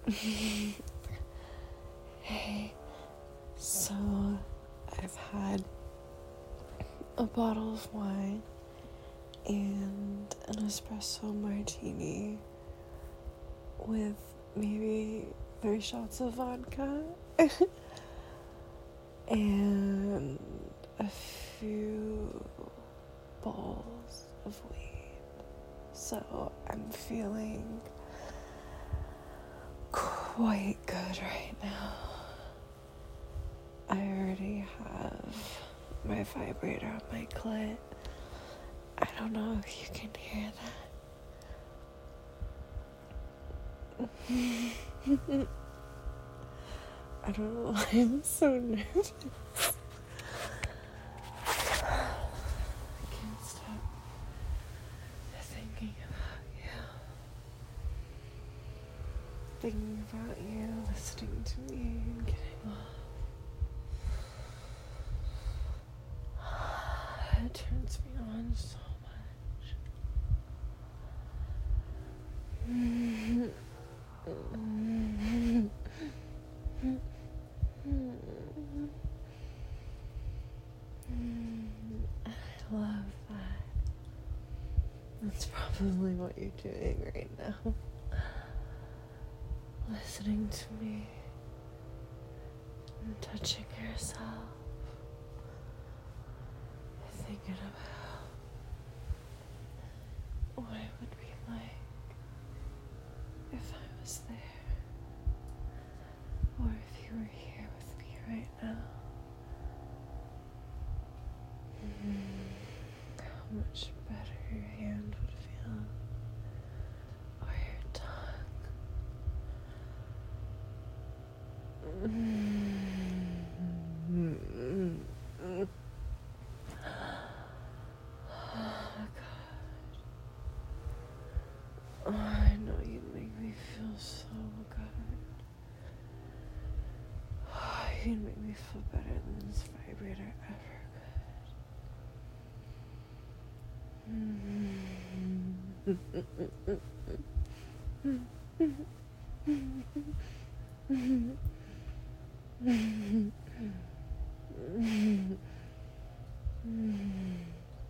Hey, so I've had a bottle of wine and an espresso martini with maybe 3 shots of vodka and a few bowls of weed. So I'm feeling quite good right now. I already have my vibrator on my clit. I don't know if you can hear that. I don't know why I'm so nervous. I can't stop thinking about you. Thinking about you, listening to me, and getting it turns me on so much. I love that. That's probably what you're doing right now. Listening to me and touching yourself. Thinking about what it would be like if I was there, or if you were here with me right now. How much better your hand would feel, or your tongue. Oh, I know you'd make me feel so good. Oh, you'd make me feel better than this vibrator ever could.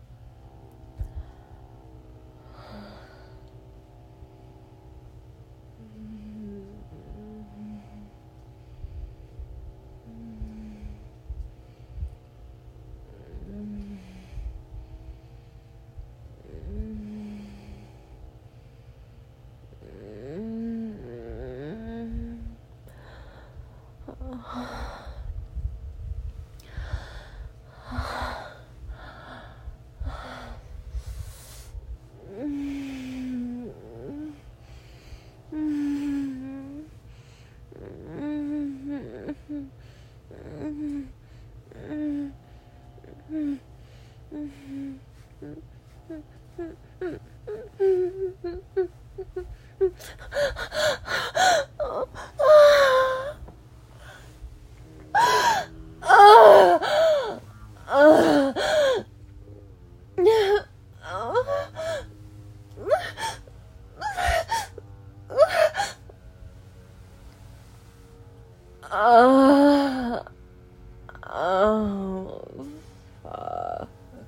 Oh, fuck.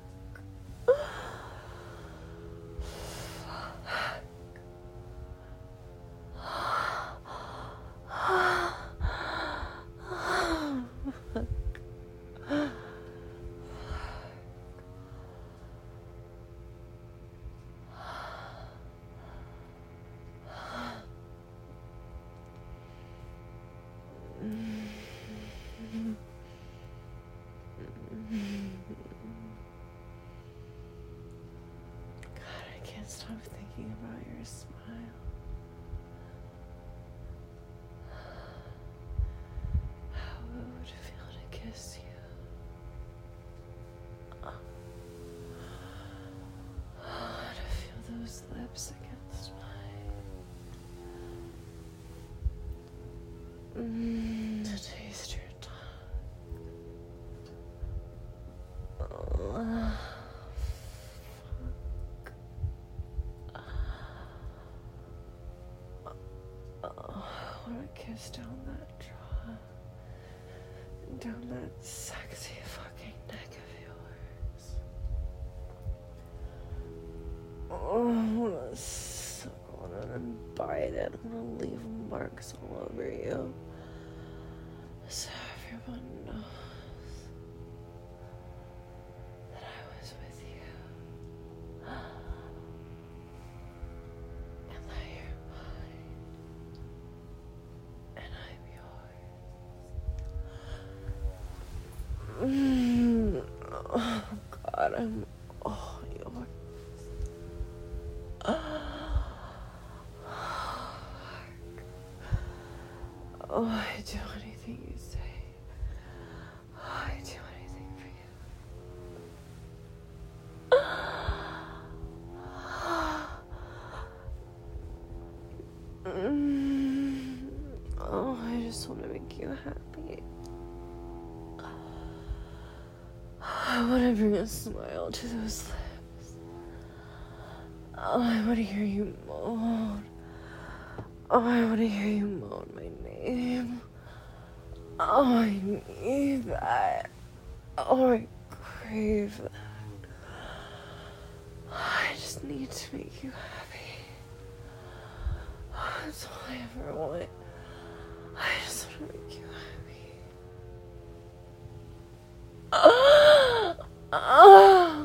I can't stop thinking about your smile. How it would feel to kiss you. To feel those lips against mine. To taste your tongue. want to kiss down that jaw, down that sexy fucking neck of yours. Oh, I want to suck on it and bite it. I want to leave marks all over you, so everyone knows that I was with you. And that you're mine. And I'm yours. Oh God, I'm all yours. Oh, I'd do anything you say. Oh, I'd do anything for you. Oh, I just want to make you happy. I want to bring a smile to those lips. Oh, I want to hear you moan. Oh, I want to hear you moan my name. Oh, I need that. Oh, I crave that. I just need to make you happy. Oh, that's all I ever want. I just want to make you happy. Oh,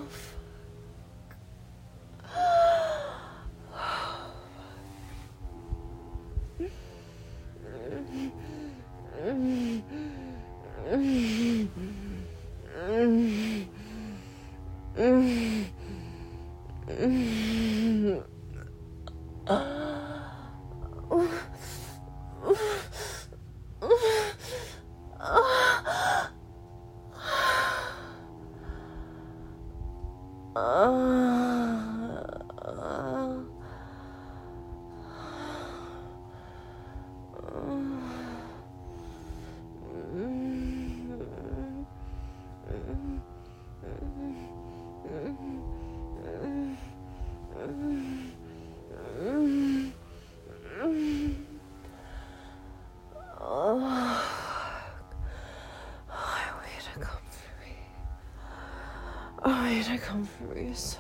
come for me so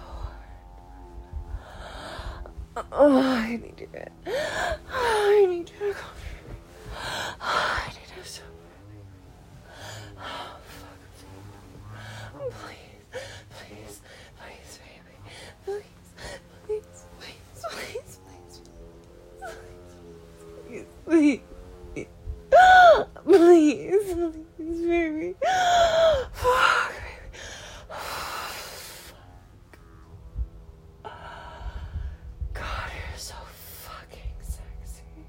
hard. Oh, I need you. I need you to come for me. I need you so bad. Oh, fuck. Please, please, please, baby. Please, please, please, please, please, please, please, please, please, baby. Fuck, baby. God, you're so fucking sexy.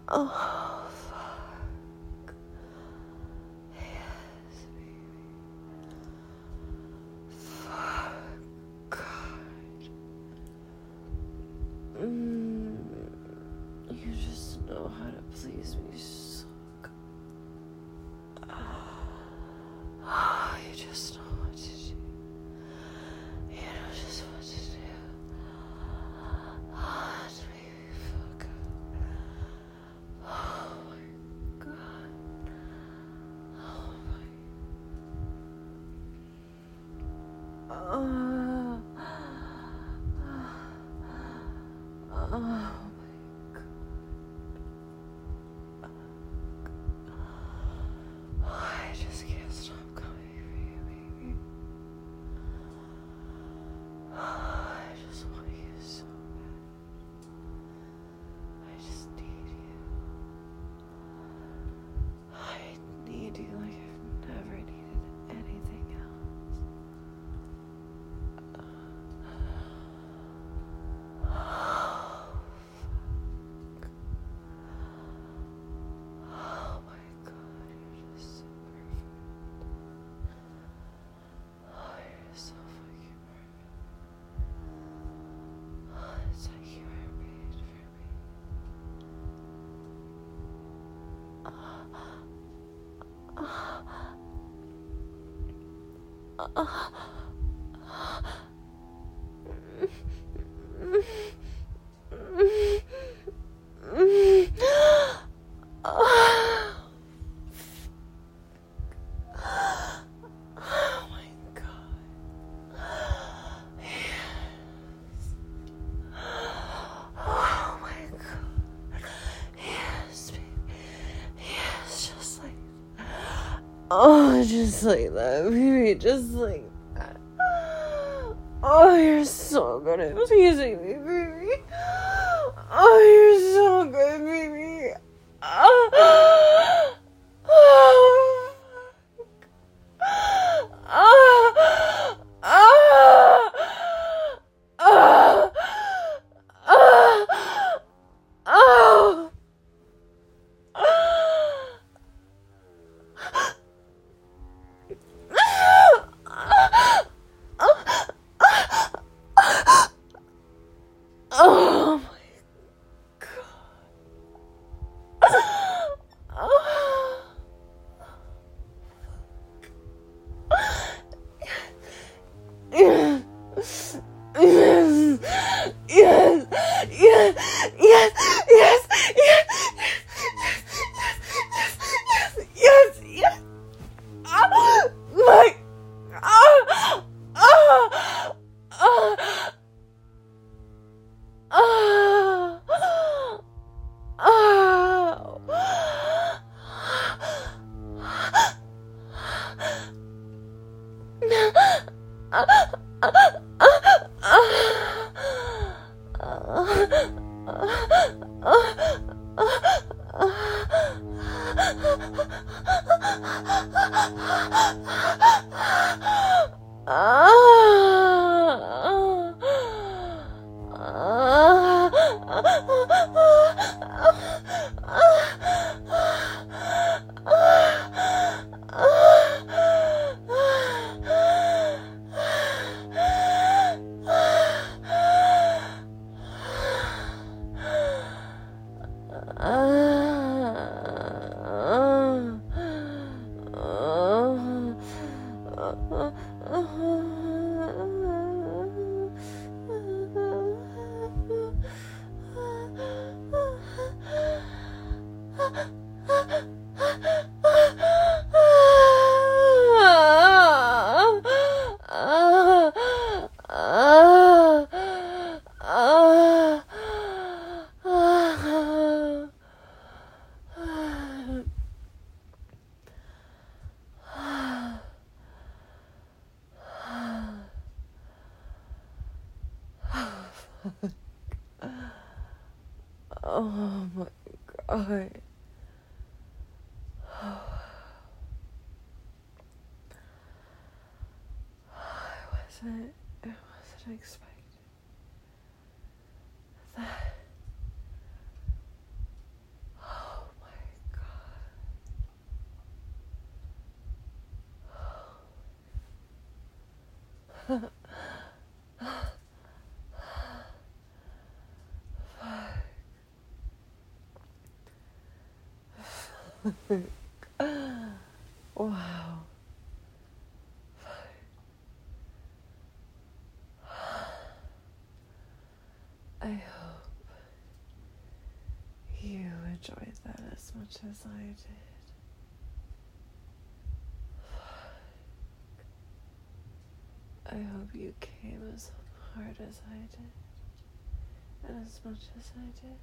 Oh, fuck. Yes, baby. Fuck. God. You just know how to please me so good. Oh, you just know what to do. You know just what to do. Oh, to make me feel good. Oh my God. Oh my. Oh my God. I just can't stop coming for you, baby. I just want you so bad. I just need you. I need you like I've never needed anything else. Oh, fuck. Oh my God, you're just so perfect. Oh, you're so fucking perfect. Oh, it's like you were made for me. Oh my God. Yes. Oh my God. Yes, baby. Yes, just like that. Oh, just like that, baby. Just like that. Oh, you're so good at pleasing me, baby. Oh, you're so good, baby. Oh, oh, oh, oh, oh, oh, oh my Yes, yes, yes, yes, yes, yes, yes, yes, yes. Oh my, oh, oh, oh, oh, oh my God. I wasn't expecting that. Wow. I hope you enjoyed that as much as I did. I hope you came as hard as I did, and as much as I did.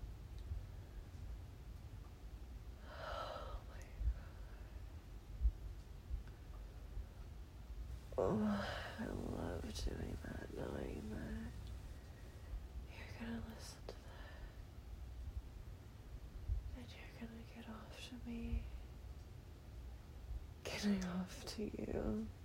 Oh, I love doing that, knowing that you're gonna listen to that, and you're gonna get off to me, getting off to you.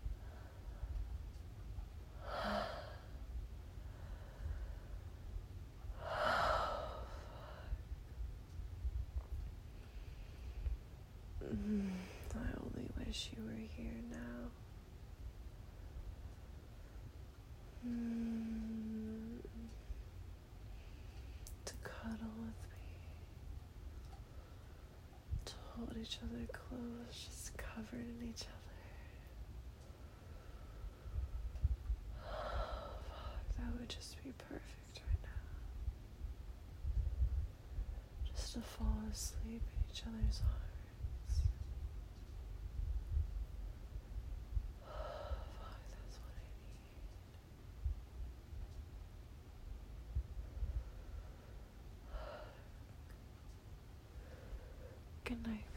I only wish you were here now. To cuddle with me, to hold each other close, just covered in each other. Fuck, that would just be perfect right now. Just to fall asleep in each other's arms. Fuck, that's what I need. Good night.